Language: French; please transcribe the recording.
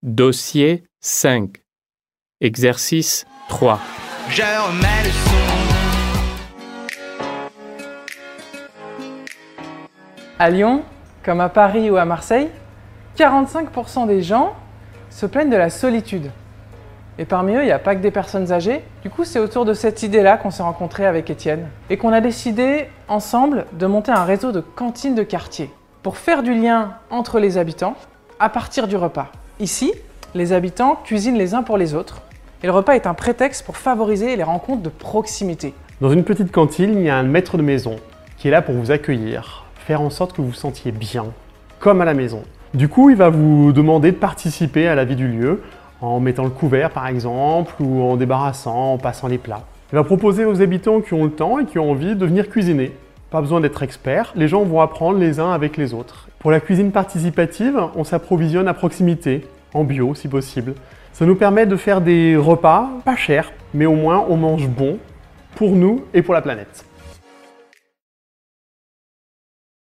Dossier 5. Exercice 3. Je remets le son. À Lyon, comme à Paris ou à Marseille, 45% des gens se plaignent de la solitude. Et parmi eux, il n'y a pas que des personnes âgées. Du coup, c'est autour de cette idée-là qu'on s'est rencontrés avec Étienne et qu'on a décidé ensemble de monter un réseau de cantines de quartier pour faire du lien entre les habitants à partir du repas. Ici, les habitants cuisinent les uns pour les autres et le repas est un prétexte pour favoriser les rencontres de proximité. Dans une petite cantine, il y a un maître de maison qui est là pour vous accueillir, faire en sorte que vous vous sentiez bien, comme à la maison. Du coup, il va vous demander de participer à la vie du lieu en mettant le couvert par exemple, ou en débarrassant, en passant les plats. Il va proposer aux habitants qui ont le temps et qui ont envie de venir cuisiner. Pas besoin d'être expert, les gens vont apprendre les uns avec les autres. Pour la cuisine participative, on s'approvisionne à proximité, en bio si possible. Ça nous permet de faire des repas pas chers, mais au moins on mange bon pour nous et pour la planète.